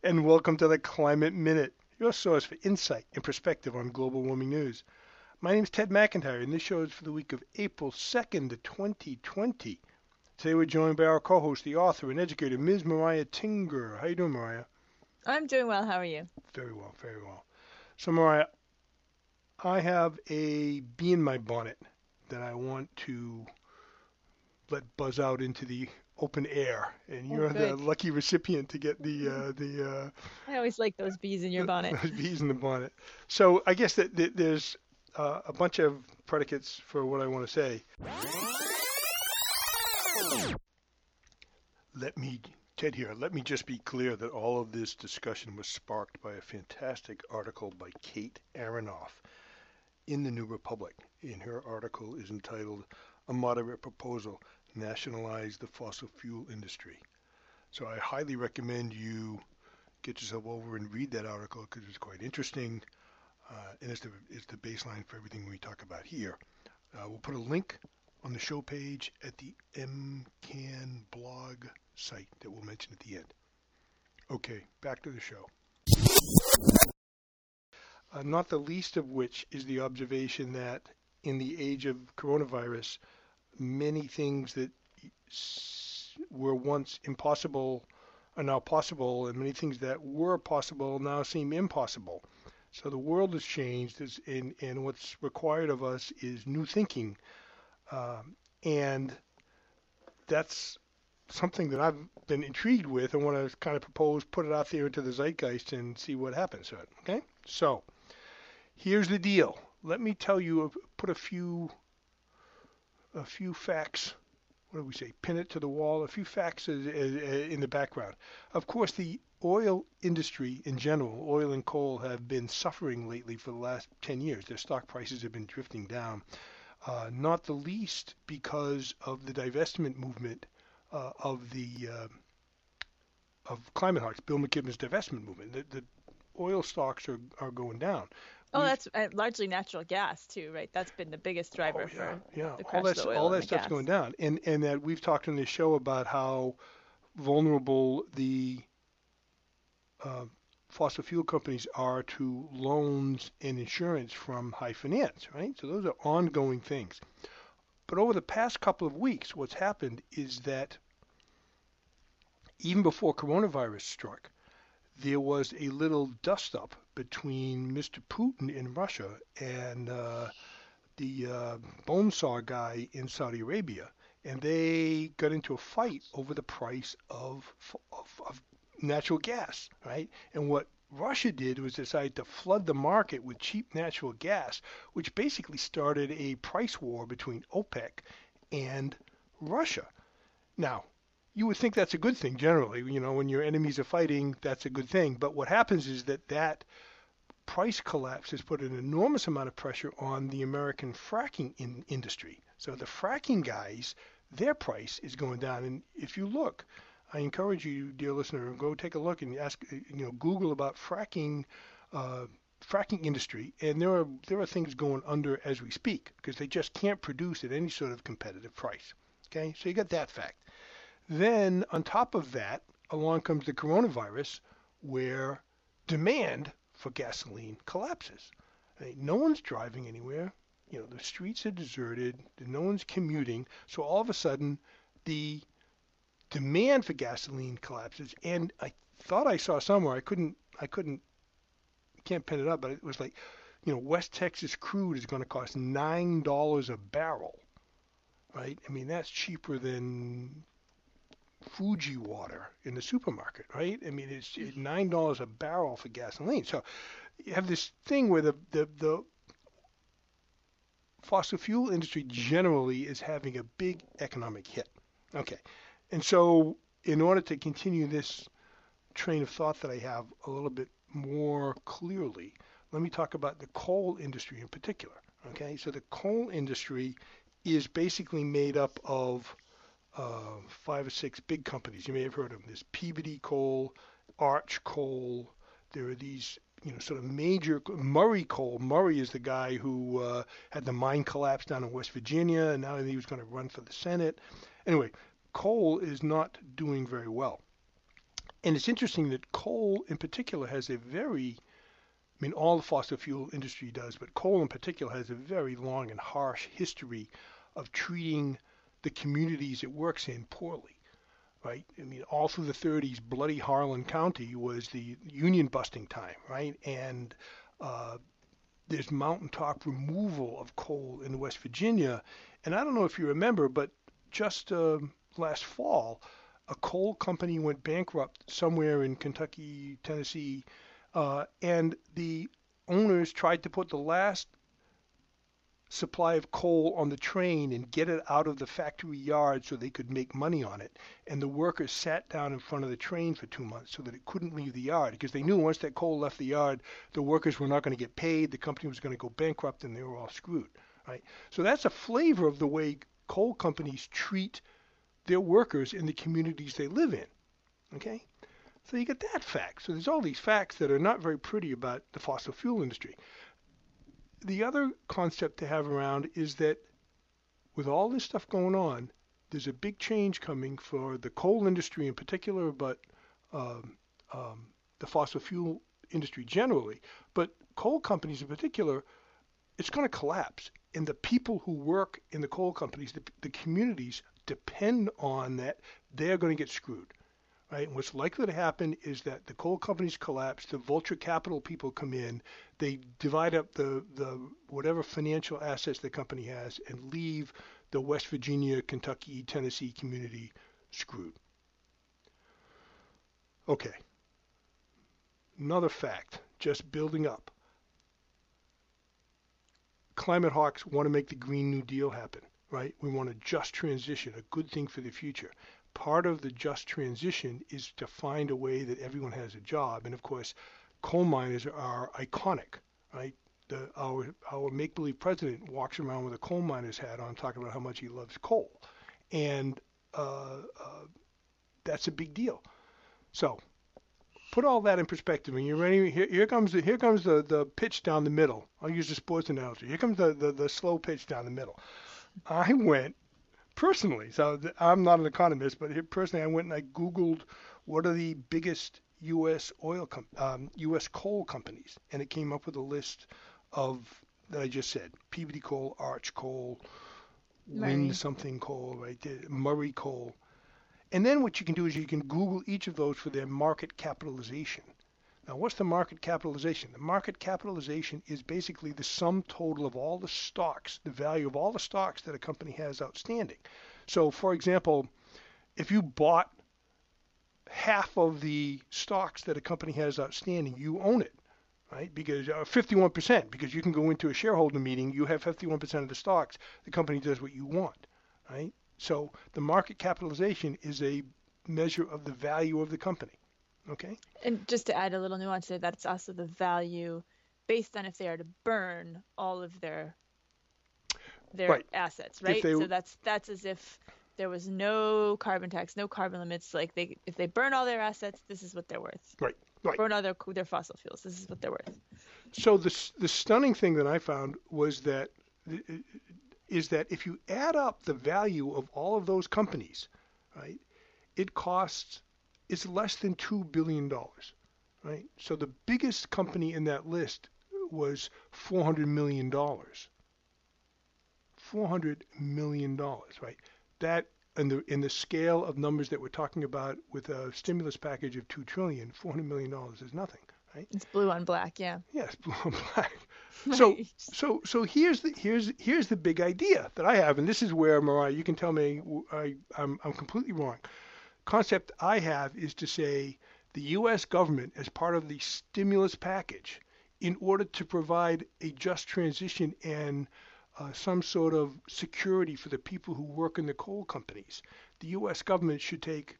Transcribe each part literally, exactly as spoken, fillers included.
and welcome to the Climate Minute, your source for insight and perspective on global warming news. My name is Ted McIntyre, and this show is for the week of April second, twenty twenty. Today we're joined by our co-host, the author and educator, Miz Mariah Tinger. How you doing, Mariah? I'm doing well. How are you? Very well, very well. So, Mariah, I have a bee in my bonnet that I want to let buzz out into the open air, and Oh, you're the good. lucky recipient to get the uh, the uh, I always like those bees in your bonnet. those bees in the bonnet. So I guess that, that there's uh, a bunch of predicates for what I want to say. Let me, Ted here, let me just be clear that all of this discussion was sparked by a fantastic article by Kate Aronoff in the New Republic. And her article is entitled A Moderate Proposal, Nationalize the Fossil Fuel Industry. So I highly recommend you get yourself over and read that article because it's quite interesting. Uh, and it's the, it's the baseline for everything we talk about here. Uh, we'll put a link on the show page at the M CAN blog site that we'll mention at the end. Okay, back to the show. Uh, not the least of which is the observation that in the age of coronavirus, many things that were once impossible are now possible, and many things that were possible now seem impossible. So the world has changed, and, and what's required of us is new thinking. Um, and that's something that I've been intrigued with and want to kind of propose, put it out there into the zeitgeist and see what happens to it. Okay? So here's the deal. Let me tell you, put a few, a few facts. What do we say? Pin it to the wall. A few facts is, is, is in the background. Of course, the oil industry in general, oil and coal, have been suffering lately for the last ten years. Their stock prices have been drifting down. Uh, not the least because of the divestment movement uh, of the uh, of Climate Hawks, Bill McKibben's divestment movement. The, the oil stocks are, are going down. Oh, We've, that's uh, largely natural gas too, right? That's been the biggest oh driver yeah, for yeah, the all crash of that's the all oil and that the stuff's gas. going down, and and that we've talked on this show about how vulnerable the uh, fossil fuel companies are to loans and insurance from high finance, right? So those are ongoing things. But over the past couple of weeks, what's happened is that even before coronavirus struck, there was a little dust-up between Mister Putin in Russia and uh, the uh, bone saw guy in Saudi Arabia, and they got into a fight over the price of, of, of natural gas, right? And what Russia did was decide to flood the market with cheap natural gas, which basically started a price war between OPEC and Russia. Now, you would think that's a good thing generally. You know, when your enemies are fighting, that's a good thing. But what happens is that that price collapse has put an enormous amount of pressure on the American fracking in industry. So the fracking guys, their price is going down. And if you look, I encourage you, dear listener, go take a look and ask, you know, Google about fracking, uh, fracking industry, and there are there are things going under as we speak because they just can't produce at any sort of competitive price. Okay, so you got that fact. Then on top of that, along comes the coronavirus, where demand for gasoline collapses. I mean, no one's driving anywhere. You know, the streets are deserted. No one's commuting. So all of a sudden, the demand for gasoline collapses. And I thought I saw somewhere, I couldn't, I couldn't, can't pin it up, but it was like, you know, West Texas crude is going to cost nine dollars a barrel, right? I mean, that's cheaper than Fuji water in the supermarket, right? I mean, it's nine dollars a barrel for gasoline. So you have this thing where the, the, the fossil fuel industry generally is having a big economic hit. Okay. And so in order to continue this train of thought that I have a little bit more clearly, let me talk about the coal industry in particular. Okay. So the coal industry is basically made up of uh, five or six big companies. You may have heard of them. There's Peabody Coal, Arch Coal. There are these, you know, sort of major Murray Coal. Murray is the guy who uh, had the mine collapse down in West Virginia, and now he was going to run for the Senate. Anyway, coal is not doing very well. And it's interesting that coal in particular has a very, I mean, all the fossil fuel industry does, but coal in particular has a very long and harsh history of treating the communities it works in poorly, right? I mean, all through the thirties, bloody Harlan County was the union busting time, right? And uh, there's mountaintop removal of coal in West Virginia. And I don't know if you remember, but just uh, last fall, a coal company went bankrupt somewhere in Kentucky, Tennessee, uh, and the owners tried to put the last supply of coal on the train and get it out of the factory yard so they could make money on it. And the workers sat down in front of the train for two months so that it couldn't leave the yard because they knew once that coal left the yard, the workers were not going to get paid, the company was going to go bankrupt, and they were all screwed, right? So that's a flavor of the way coal companies treat their workers in the communities they live in, okay? So you get that fact. So there's all these facts that are not very pretty about the fossil fuel industry. The other concept to have around is that with all this stuff going on, there's a big change coming for the coal industry in particular, but um, um, the fossil fuel industry generally. But coal companies in particular, it's going to collapse. And the people who work in the coal companies, the, the communities depend on that. They're going to get screwed. Right? And what's likely to happen is that the coal companies collapse, the vulture capital people come in, they divide up the, the whatever financial assets the company has and leave the West Virginia, Kentucky, Tennessee community screwed. Okay. Another fact, just building up. Climate hawks want to make the Green New Deal happen, right? We want a just transition, a good thing for the future. Part of the just transition is to find a way that everyone has a job. And of course, coal miners are iconic, right? The, our our make-believe president walks around with a coal miner's hat on talking about how much he loves coal. And uh, uh, that's a big deal. So put all that in perspective. And you're ready. Here, here comes, the, here comes the, the pitch down the middle. I'll use the sports analogy. Here comes the, the, the slow pitch down the middle. I went personally, so I'm not an economist, but here personally I went and I Googled what are the biggest U S oil, com- um, U S coal companies, and it came up with a list of, that I just said, Peabody Coal, Arch Coal, Murray. Wind something coal, right there, Murray Coal. And then what you can do is you can Google each of those for their market capitalization. Now, what's the market capitalization? The market capitalization is basically the sum total of all the stocks, the value of all the stocks that a company has outstanding. So, for example, if you bought half of the stocks that a company has outstanding, you own it, right? Because uh, fifty-one percent, because you can go into a shareholder meeting, you have fifty-one percent of the stocks, the company does what you want, right? So the market capitalization is a measure of the value of the company. Okay. And just to add a little nuance there, that's also the value based on if they are to burn all of their their right. assets, right? They, so that's that's as if there was no carbon tax, no carbon limits. Like they, if they burn all their assets, this is what they're worth. Right. Right. Burn all their their fossil fuels, this is what they're worth. So the the stunning thing that I found was that is that if you add up the value of all of those companies, right, it costs it's less than two billion dollars, right? So the biggest company in that list was four hundred million dollars. four hundred million dollars, right? That, in the, in the scale of numbers that we're talking about with a stimulus package of two trillion dollars, four hundred million dollars is nothing, right? It's blue on black, yeah. Yes, blue on black. So, Right. so, so here's the here's here's the big idea that I have, and this is where, Mariah, you can tell me I, I'm I'm completely wrong. Concept I have is to say the U S government, as part of the stimulus package, in order to provide a just transition and uh, some sort of security for the people who work in the coal companies, the U S government should take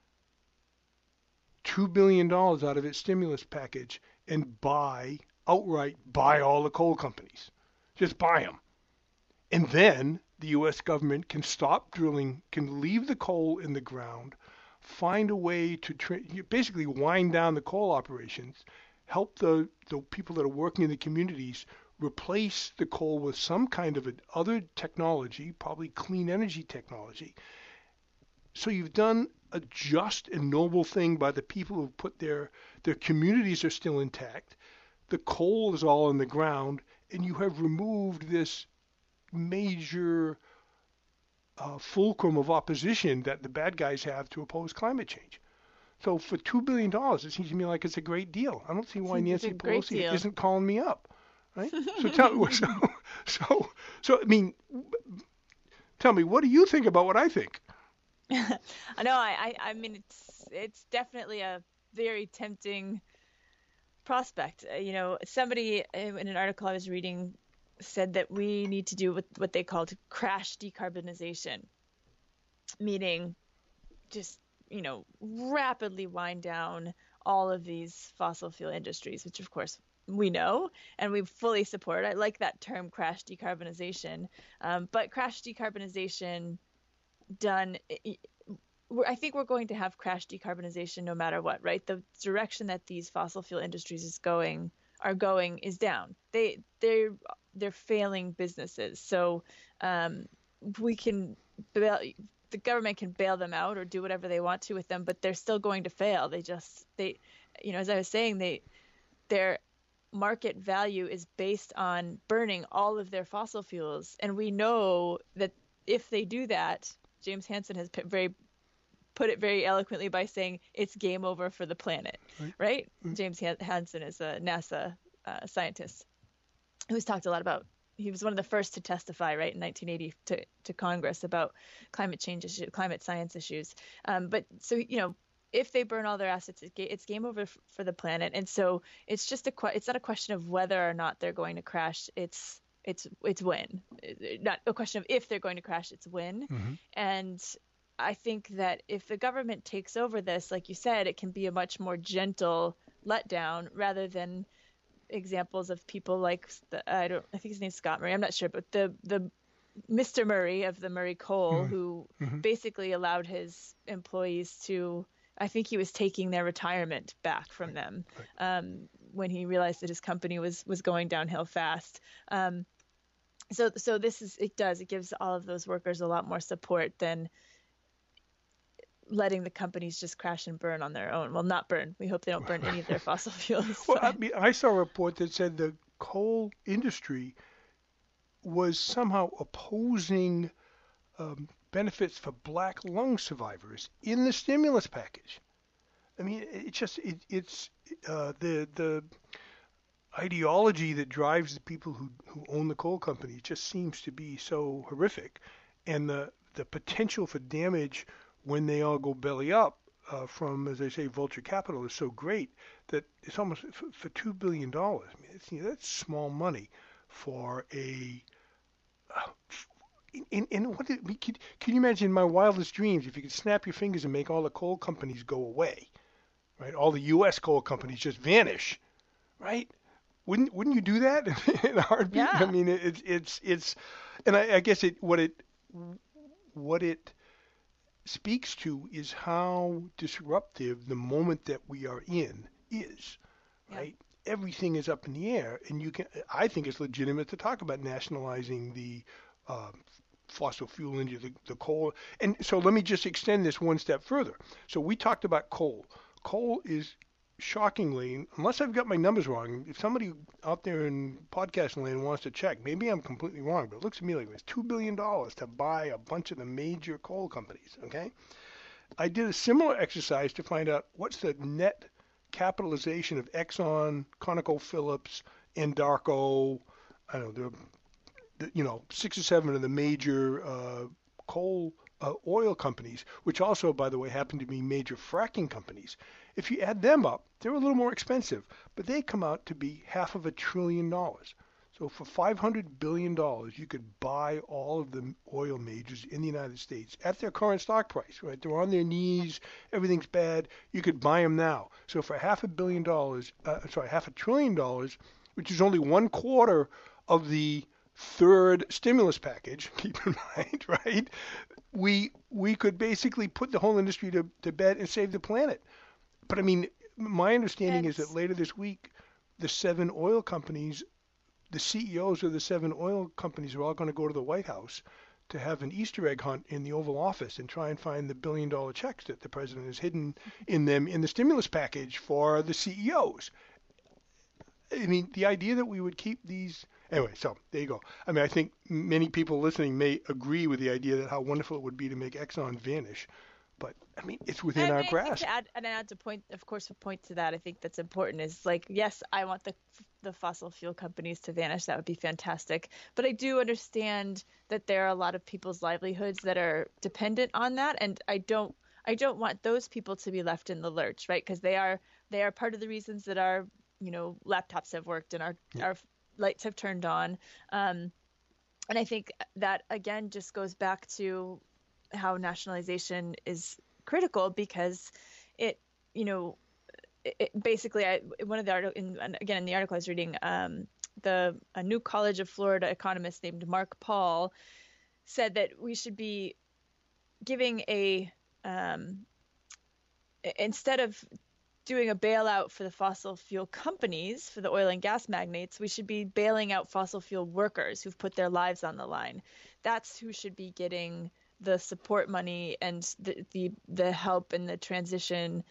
two billion dollars out of its stimulus package and buy, outright buy all the coal companies. Just buy them. And then the U S government can stop drilling, can leave the coal in the ground, find a way to tra- basically wind down the coal operations, help the, the people that are working in the communities replace the coal with some kind of a, other technology, probably clean energy technology. So you've done a just and noble thing by the people who put their their communities are still intact. The coal is all in the ground, and you have removed this major uh, fulcrum of opposition that the bad guys have to oppose climate change. So for two billion dollars, it seems to me like it's a great deal. I don't see why It's a Nancy great Pelosi deal. isn't calling me up, right? So tell me, so, so, so I mean, tell me, what do you think about what I think? I know. I, I, I mean, it's it's definitely a very tempting prospect. Uh, You know, somebody uh, in an article I was reading said that we need to do what, what they called crash decarbonization, meaning just, you know, rapidly wind down all of these fossil fuel industries, which of course we know and we fully support. I like that term, crash decarbonization. Um, but crash decarbonization done, I think we're going to have crash decarbonization no matter what, right? The direction that these fossil fuel industries is going are going is down. They they're they're failing businesses. So um, we can bail, the government can bail them out or do whatever they want to with them, but they're still going to fail. They just they you know, as I was saying, they their market value is based on burning all of their fossil fuels, and we know that if they do that, James Hansen has very put it very eloquently by saying it's game over for the planet, Right? right? Mm. James Hansen is a NASA uh, scientist who's talked a lot about. He was one of the first to testify, right, in nineteen eighty to, to Congress about climate change issues, climate science issues. Um, but so, you know, if they burn all their assets, it's game over for the planet. And so it's just a it's not a question of whether or not they're going to crash. It's it's it's when. Not a question of if they're going to crash. It's when. Mm-hmm. And I think that if the government takes over this, like you said, it can be a much more gentle letdown rather than examples of people like the, I don't I think his name's Scott Murray. I'm not sure, but the the Mister Murray of the Murray Coal, Mm-hmm. who Mm-hmm. basically allowed his employees to, I think he was taking their retirement back from Right. them Right. um, when he realized that his company was was going downhill fast. Um, so so this is it does it gives all of those workers a lot more support than letting the companies just crash and burn on their own. Well, not burn. We hope they don't burn any of their fossil fuels. Well, I But mean, I saw a report that said the coal industry was somehow opposing um, benefits for black lung survivors in the stimulus package. I mean, it just it, it's uh, the the ideology that drives the people who, who own the coal company just seems to be so horrific, and the the potential for damage when they all go belly up uh, from, as I say, vulture capital is so great that it's almost for, for two billion dollars. I mean, it's, you know, that's small money for a. Uh, and, and what did, can, can you imagine in my wildest dreams if you could snap your fingers and make all the coal companies go away, right? All the U S coal companies just vanish, right? Wouldn't wouldn't you do that in a heartbeat? I yeah, mean, it's it's it's, and I, I guess it what it what it speaks to is how disruptive the moment that we are in is, yeah, right? Everything is up in the air, and you can. I think it's legitimate to talk about nationalizing the uh, fossil fuel industry, the, the coal. And so let me just extend this one step further. So we talked about coal. Coal is shockingly, unless I've got my numbers wrong, if somebody out there in podcast land wants to check, maybe I'm completely wrong, but it looks to me like it was two billion dollars to buy a bunch of the major coal companies, okay? I did a similar exercise to find out what's the net capitalization of Exxon, ConocoPhillips, Anadarko, I don't know, the, the, you know, six or seven of the major uh, coal uh, oil companies, which also, by the way, happen to be major fracking companies. If you add them up, they're a little more expensive, but they come out to be half of a trillion dollars. So for five hundred billion dollars, you could buy all of the oil majors in the United States at their current stock price, right? They're on their knees, everything's bad. You could buy them now. So for half a billion dollars, uh, sorry, half a trillion dollars, which is only one quarter of the third stimulus package, keep in mind, right? We we could basically put the whole industry to, to bed and save the planet. But I mean, my understanding and is that later this week, the seven oil companies, the C E Os of the seven oil companies are all going to go to the White House to have an Easter egg hunt in the Oval Office and try and find the billion dollar checks that the president has hidden in them in the stimulus package for the C E Os. I mean, the idea that we would keep these. Anyway, so there you go. I mean, I think many people listening may agree with the idea that how wonderful it would be to make Exxon vanish. But, I mean, it's within I mean, our I think grasp. to add, and add to point, of course, a point to that, I think that's important is like, yes, I want the the fossil fuel companies to vanish. That would be fantastic. But I do understand that there are a lot of people's livelihoods that are dependent on that, and I don't, I don't want those people to be left in the lurch, right? Because they are, they are part of the reasons that our, you know, laptops have worked and our Yeah. our lights have turned on. Um, and I think that again just goes back to how nationalization is critical because it, you know, it, it basically, I, one of the article, in, again, in the article I was reading, um, the a New College of Florida economist named Mark Paul said that we should be giving a, um, instead of doing a bailout for the fossil fuel companies, for the oil and gas magnates, we should be bailing out fossil fuel workers who've put their lives on the line. That's who should be getting the support money and the, the the help and the transition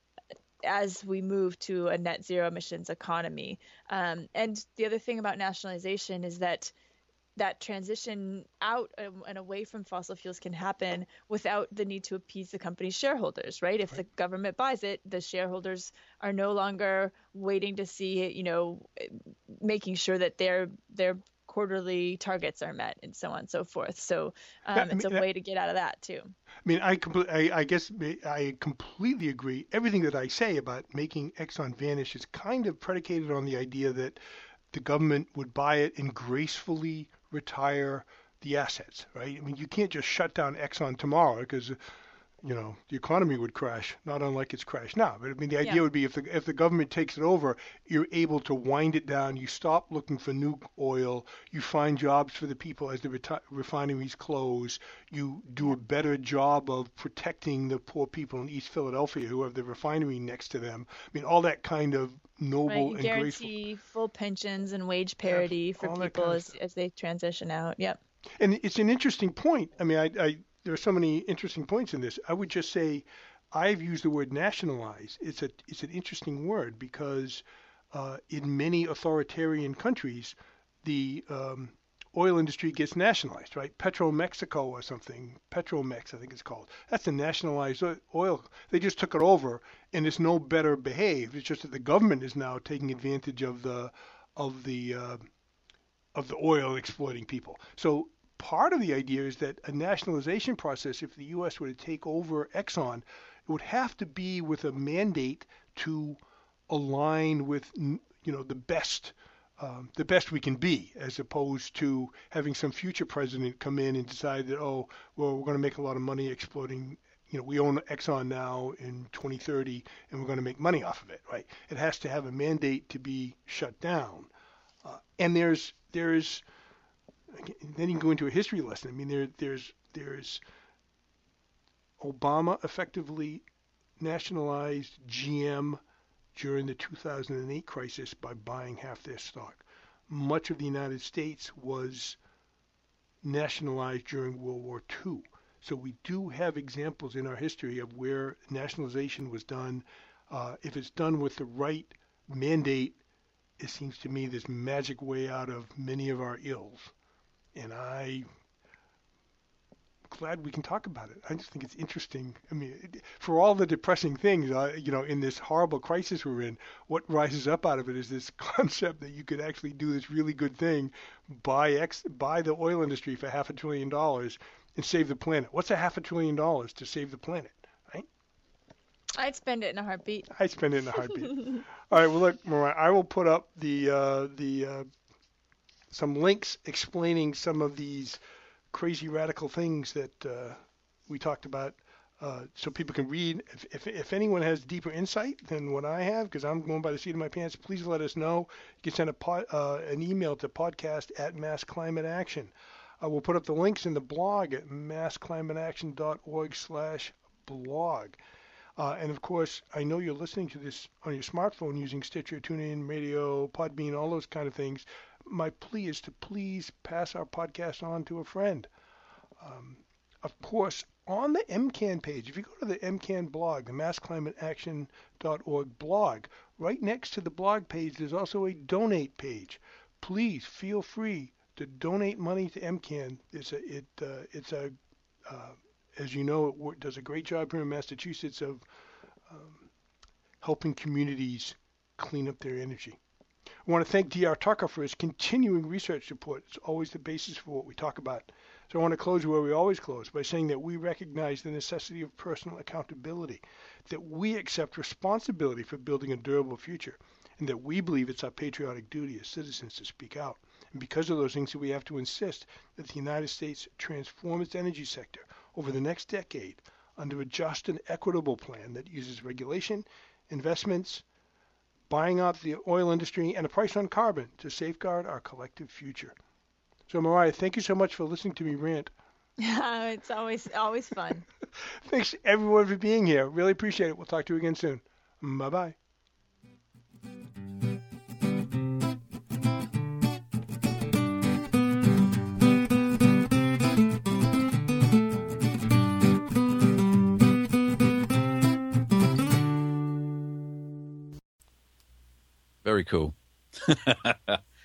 as we move to a net zero emissions economy. Um, and the other thing about nationalization is that that transition out and away from fossil fuels can happen without the need to appease the company's shareholders, right? If Right. the government buys it, the shareholders are no longer waiting to see, you know, making sure that their their quarterly targets are met and so on and so forth. So Yeah, um, I it's mean, a that, way to get out of that too. I mean, I, compl- I, I guess I completely agree. Everything that I say about making Exxon vanish is kind of predicated on the idea that the government would buy it and gracefully retire the assets, right? I mean, you can't just shut down Exxon tomorrow because you know, the economy would crash, not unlike it's crashed now. But I mean, the Yeah. idea would be if the if the government takes it over, you're able to wind it down. You stop looking for new oil. You find jobs for the people as the reti- refineries close. You do Yeah. a better job of protecting the poor people in East Philadelphia who have the refinery next to them. I mean, all that kind of Right. noble You and graceful, guarantee full pensions and wage yeah, parity for all that people kind of as, stuff. as they transition out. Yep. And it's an interesting point. I mean, I, I there are so many interesting points in this. I would just say I've used the word nationalize. It's a it's an interesting word because uh, in many authoritarian countries, the um, oil industry gets nationalized, right? Petromexico or something, Petromex, I think it's called. That's a nationalized o- oil. They just took it over, and it's no better behaved. It's just that the government is now taking advantage of the of the uh, of the oil exploiting people. So part of the idea is that a nationalization process, if the U S were to take over Exxon, it would have to be with a mandate to align with you know the best um, the best we can be, as opposed to having some future president come in and decide that oh well we're going to make a lot of money exploiting. You know, we own Exxon now in twenty thirty, and we're going to make money off of it, right? It has to have a mandate to be shut down. Uh, and there's there's then you can go into a history lesson. I mean, there there's there's Obama effectively nationalized G M during the two thousand eight crisis by buying half their stock. Much of the United States was nationalized during World War two. So we do have examples in our history of where nationalization was done. Uh, if it's done with the right mandate, it seems to me this magic way out of many of our ills. And I'm glad we can talk about it. I just think it's interesting. I mean, it, for all the depressing things, uh, you know, in this horrible crisis we're in, what rises up out of it is this concept that you could actually do this really good thing, buy X, buy the oil industry for half a trillion dollars and save the planet. What's a half a trillion dollars to save the planet, right? I'd spend it in a heartbeat. I'd spend it in a heartbeat. All right, well, look, Mariah, I will put up the uh, the uh, some links explaining some of these crazy radical things that uh, we talked about, uh, so people can read. If, if if anyone has deeper insight than what I have, because I'm going by the seat of my pants, please let us know. You can send a pod, uh, an email to podcast at Mass Climate Action. I will put up the links in the blog at massclimateaction.org slash blog. Uh, and of course, I know you're listening to this on your smartphone using Stitcher, TuneIn, Radio, Podbean, all those kind of things. My plea is to please pass our podcast on to a friend. Um, of course, on the M CAN page, if you go to the M CAN blog, the mass climate action dot org blog, right next to the blog page, there's also a donate page. Please feel free to donate money to M CAN. It's a, it, uh, it's a, uh, as you know, it does a great job here in Massachusetts of um, helping communities clean up their energy. I want to thank D R Tucker for his continuing research support. It's always the basis for what we talk about. So I want to close where we always close, by saying that we recognize the necessity of personal accountability, that we accept responsibility for building a durable future, and that we believe it's our patriotic duty as citizens to speak out. And because of those things, we have to insist that the United States transform its energy sector over the next decade under a just and equitable plan that uses regulation, investments, buying out the oil industry, and a price on carbon to safeguard our collective future. So, Mariah, thank you so much for listening to me rant. It's always always fun. Thanks, everyone, for being here. Really appreciate it. We'll talk to you again soon. Bye-bye. Very cool.